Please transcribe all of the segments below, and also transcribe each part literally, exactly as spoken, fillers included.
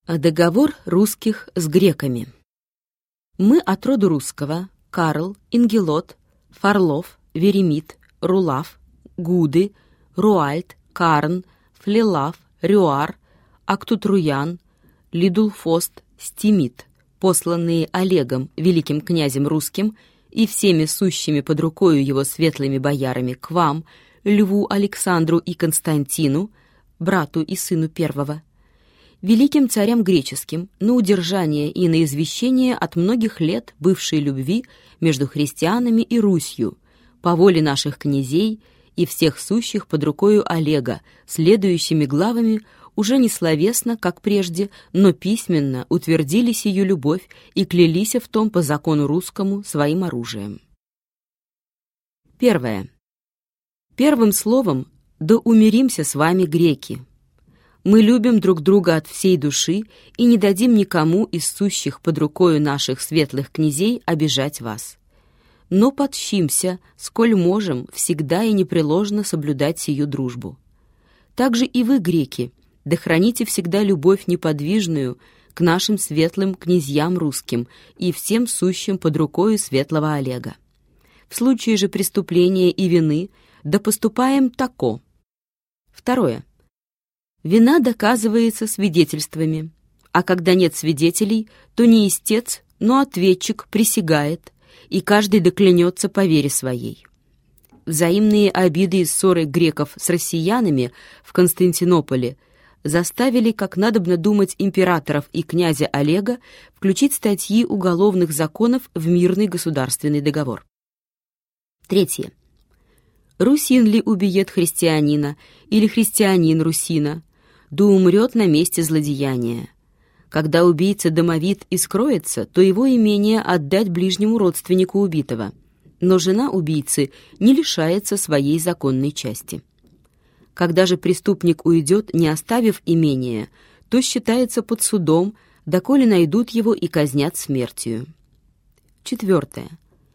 Договор русских с греками. Мы от рода русского Карл, Ингелот, Фарлов, Веремит, Рулав, Гуды, Руальд, Карн, Флелав, Рюар, Актутруян, Лидулфост, Стимит, посланные Олегом, великим князем русским, и всеми сущими под рукою его светлыми боярами к вам, Льву Александру и Константину, брату и сыну первого, великим царям греческим, на удержание и на извещение от многих лет бывшей любви между христианами и Русью, по воле наших князей и всех сущих под рукою Олега, следующими главами уже не словесно, как прежде, но письменно утвердили сию любовь и клялись в том по закону русскому своим оружием. Первое. Первым словом «да умиримся с вами, греки». Мы любим друг друга от всей души и не дадим никому из сущих под рукою наших светлых князей обижать вас. Но подщимся, сколь можем, всегда и непреложно соблюдать сию дружбу. Также и вы, греки, да храните всегда любовь неподвижную к нашим светлым князьям русским и всем сущим под рукою светлого Олега. В случае же преступления и вины да поступаем тако. Второе. Вина доказывается свидетельствами, а когда нет свидетелей, то не истец, но ответчик присягает, и каждый доклянется по вере своей. Взаимные обиды и ссоры греков с россиянами в Константинополе заставили, как надобно думать, императоров и князя Олега включить статьи уголовных законов в мирный государственный договор. Третье. Русин ли убиет христианина, или христианин русина, да умрет на месте злодеяния. Когда убийца домовит и скроется, то его имение отдать ближнему родственнику убитого, но жена убийцы не лишается своей законной части. Когда же преступник уйдет, не оставив имение, то считается под судом, доколе найдут его и казнят смертью. Четвертое.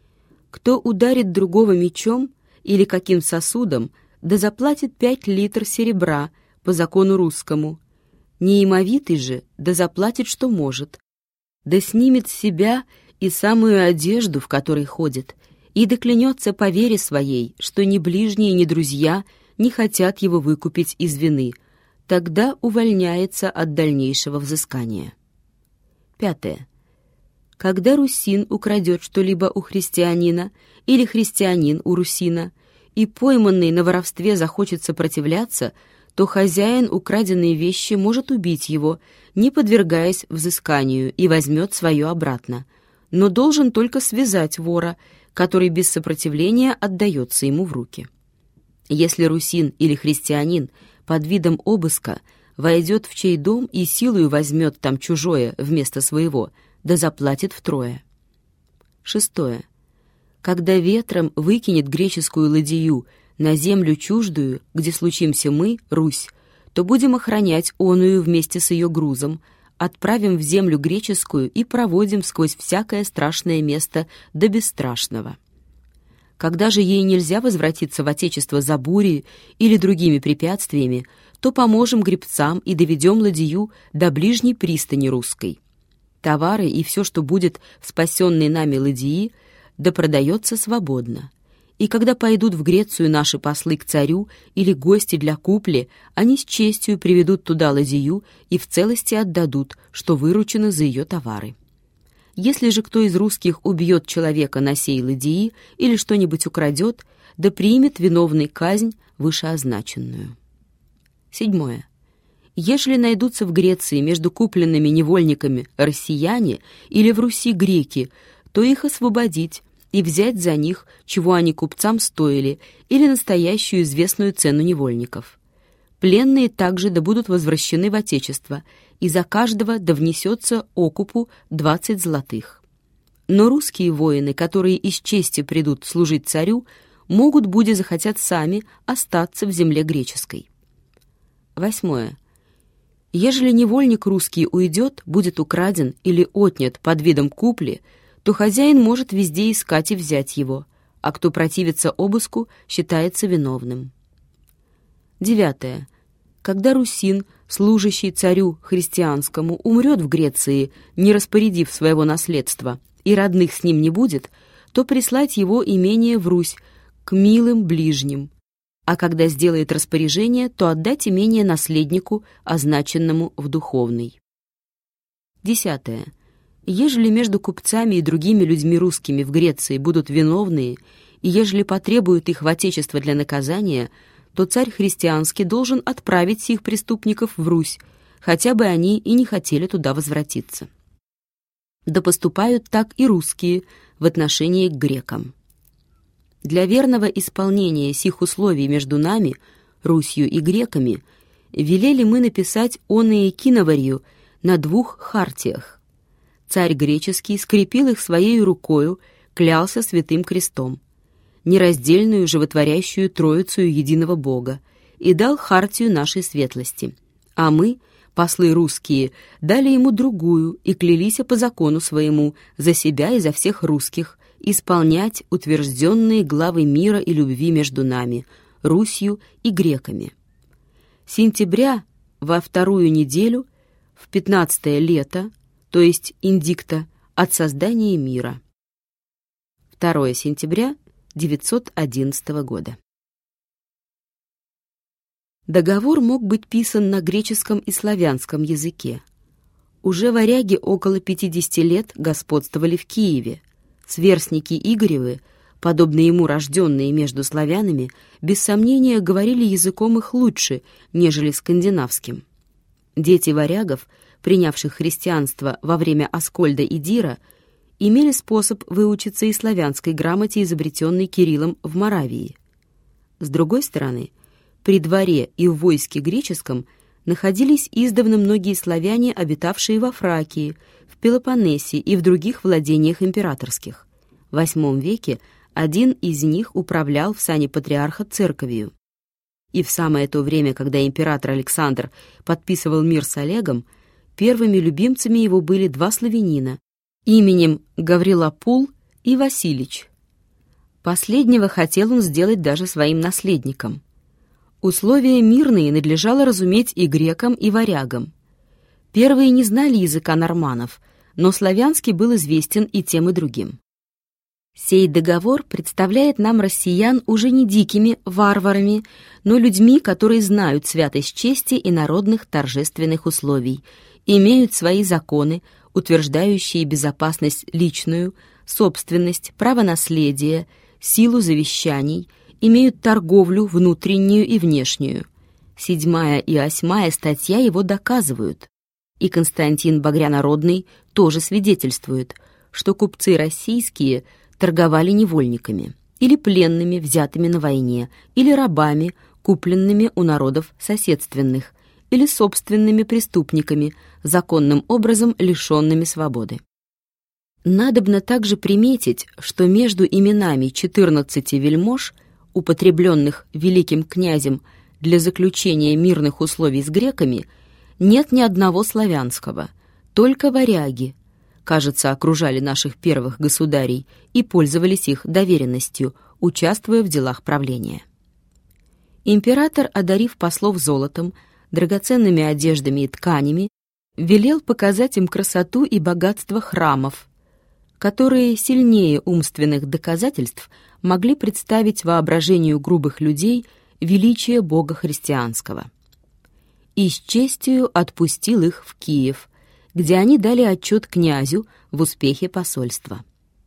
Кто ударит другого мечом или каким сосудом, да заплатит пять литров серебра по закону русскому. Неимовитый же да заплатит, что может, да снимет с себя и самую одежду, в которой ходит, и доклянется по вере своей, что ни ближние, ни друзья не хотят его выкупить из вины, тогда увольняется от дальнейшего взыскания. Пятое. Когда русин украдет что-либо у христианина или христианин у русина, и пойманный на воровстве захочет сопротивляться, то хозяин украденной вещи может убить его, не подвергаясь взысканию, и возьмет свое обратно, но должен только связать вора, который без сопротивления отдается ему в руки. Если русин или христианин под видом обыска войдет в чей дом и силою возьмет там чужое вместо своего, да заплатит втрое. Шестое. Когда ветром выкинет греческую ладью на землю чуждую, где случимся мы, Русь, то будем охранять оную вместе с ее грузом, отправим в землю греческую и проводим сквозь всякое страшное место до бесстрашного. Когда же ей нельзя возвратиться в отечество за бурей или другими препятствиями, то поможем гребцам и доведем ладью до ближней пристани русской. Товары и все, что будет в спасенной нами ладьи, да продается свободно. И когда пойдут в Грецию наши послы к царю или гости для купли, они с честью приведут туда ладью и в целости отдадут, что выручено за ее товары. Если же кто из русских убьет человека на сей ладьи или что-нибудь украдет, да примет виновный казнь вышеозначенную. Седьмое. Ежели найдутся в Греции между купленными невольниками россияне или в Руси греки, то их освободить и взять за них, чего они купцам стоили, или настоящую известную цену невольников. Пленные также да будут возвращены в отечество, и за каждого да внесется окупу двадцать золотых. Но русские воины, которые из чести придут служить царю, могут, буде захотят сами, остаться в земле греческой. Восьмое. Ежели невольник русский уйдет, будет украден или отнят под видом купли, то хозяин может везде искать и взять его, а кто противится обыску, считается виновным. Девятое. Когда русин служащий царю христианскому, умрет в Греции, не распорядив своего наследства, и родных с ним не будет, то прислать его имение в Русь к милым ближним, а когда сделает распоряжение, то отдать имение наследнику, означенному в духовный. Десятое. Ежели между купцами и другими людьми русскими в Греции будут виновные, и ежели потребуют их в отечество для наказания, то царь христианский должен отправить сих преступников в Русь, хотя бы они и не хотели туда возвратиться. Да поступают так и русские в отношении к грекам. Для верного исполнения сих условий между нами, Русью и греками, велели мы написать оные киноварью на двух хартиях. Царь греческий скрепил их своей рукою, клялся святым крестом, нераздельную животворящую Троицу единого Бога, и дал хартию нашей светлости. А мы, послы русские, дали ему другую и клялись по закону своему за себя и за всех русских исполнять утвержденные главы мира и любви между нами, Русью и греками. Сентября во вторую неделю, в пятнадцатое лето, то есть индикта, от создания мира. второе сентября девятьсот одиннадцатого года. Договор мог быть писан на греческом и славянском языке. Уже варяги около пятидесяти лет господствовали в Киеве. Сверстники Игоревы, подобно ему рожденные между славянами, без сомнения говорили языком их лучше, нежели скандинавским. Дети варягов, принявших христианство во время Аскольда и Дира, имели способ выучиться и славянской грамоте, изобретенной Кириллом в Моравии. С другой стороны, при дворе и в войске греческом находились издавна многие славяне, обитавшие во Фракии, в Пелопоннесе и в других владениях императорских. В восьмом веке один из них управлял в сане патриарха церковью. И в самое то время, когда император Александр подписывал мир с Олегом, первыми любимцами его были два славянина именем Гаврилопул и Василич. Последнего хотел он сделать даже своим наследником. Условия мирные надлежало разуметь и грекам, и варягам. Первые не знали языка норманов, но славянский был известен и тем, и другим. Сей договор представляет нам россиян уже не дикими варварами, но людьми, которые знают святость чести и народных торжественных условий, имеют свои законы, утверждающие безопасность личную, собственность, право наследия, силу завещаний, имеют торговлю внутреннюю и внешнюю. Седьмая и восьмая статья его доказывают. И Константин Багрянародный тоже свидетельствует, что купцы российские торговали невольниками, или пленными, взятыми на войне, или рабами, купленными у народов соседственных, или собственными преступниками, законным образом лишенными свободы. Надобно также приметить, что между именами четырнадцати вельмож, употребленных великим князем для заключения мирных условий с греками, нет ни одного славянского, только варяги, кажется, окружали наших первых государей и пользовались их доверенностью, участвуя в делах правления. Император, одарив послов золотом, драгоценными одеждами и тканями, велел показать им красоту и богатство храмов, которые сильнее умственных доказательств могли представить воображению грубых людей величие Бога христианского. И с честью отпустил их в Киев, где они дали отчет князю в успехе посольства.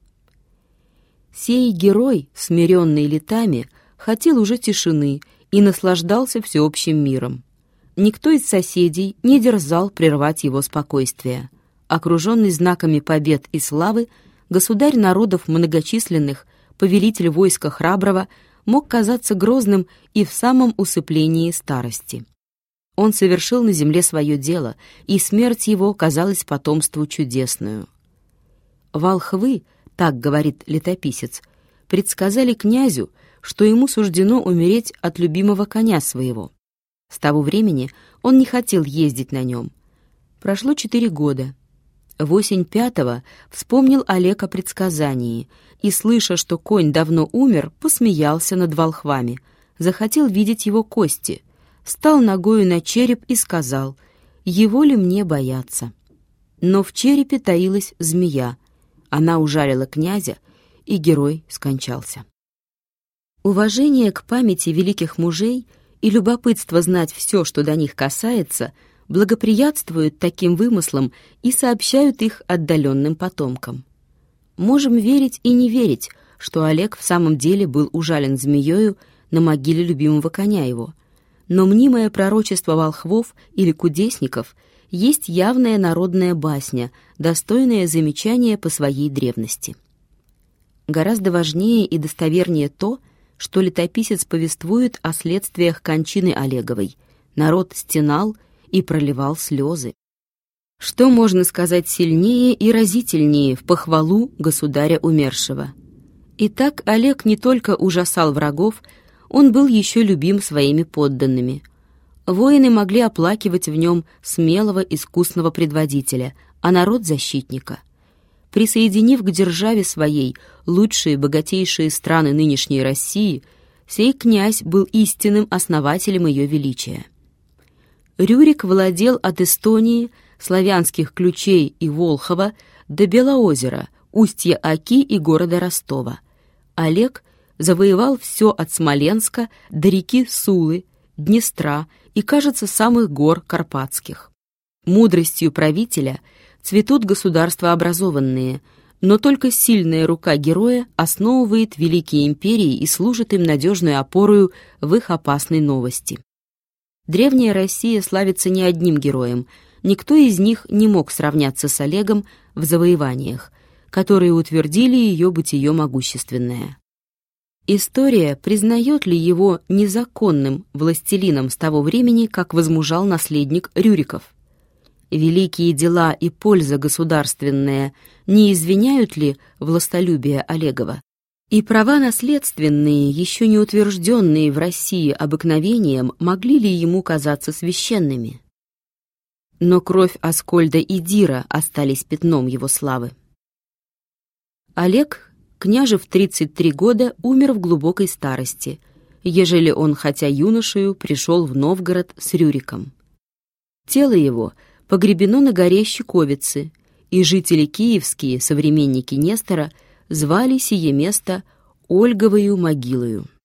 Сей герой, смиренный летами, хотел уже тишины и наслаждался всеобщим миром. Никто из соседей не дерзал прервать его спокойствие. Окруженный знаками побед и славы, государь народов многочисленных, повелитель войска храброго, мог казаться грозным и в самом усыплении старости. Он совершил на земле свое дело, и смерть его казалась потомству чудесную. Волхвы, так говорит летописец, предсказали князю, что ему суждено умереть от любимого коня своего. С того времени он не хотел ездить на нем. Прошло четыре года. В осень пятого вспомнил Олег о предсказании и, слыша, что конь давно умер, посмеялся над волхвами, захотел видеть его кости, стал ногою на череп и сказал: «Его ли мне бояться?» Но в черепе таилась змея. Она ужалила князя, и герой скончался. Уважение к памяти великих мужей и любопытство знать все, что до них касается, благоприятствуют таким вымыслам и сообщают их отдаленным потомкам. Можем верить и не верить, что Олег в самом деле был ужален змеёю на могиле любимого коня его, но мнимое пророчество волхвов или кудесников есть явная народная басня, достойная замечания по своей древности. Гораздо важнее и достовернее то, что летописец повествует о следствиях кончины Олеговой. Народ стенал и проливал слезы. Что можно сказать сильнее и разительнее в похвалу государя умершего? Итак, Олег не только ужасал врагов, он был еще любим своими подданными. Воины могли оплакивать в нем смелого, искусного предводителя, а народ — защитника. Присоединив к державе своей лучшие, богатейшие страны нынешней России, сей князь был истинным основателем ее величия. Рюрик владел от Эстонии, славянских ключей и Волхова до Белоозера, устья Оки и города Ростова. Олег завоевал все от Смоленска до реки Сулы, Днестра и, кажется, самых гор Карпатских. Мудростью правителя цветут государства образованные, но только сильная рука героя основывает великие империи и служит им надежной опорою в их опасной новости. Древняя Россия славится не одним героем, никто из них не мог сравняться с Олегом в завоеваниях, которые утвердили ее бытие могущественное. История признает ли его незаконным властелином с того времени, как возмужал наследник Рюриков? Великие дела и польза государственная не извиняют ли властолюбие Олегова? И права наследственные, еще не утвержденные в России обыкновением, могли ли ему казаться священными? Но кровь Аскольда и Дира остались пятном его славы. Олег, княже в тридцать три года, умер в глубокой старости, ежели он, хотя юношею, пришел в Новгород с Рюриком. Тело его погребено на горе Щековицы, и жители киевские, современники Нестора, звали сие место Ольговою могилою.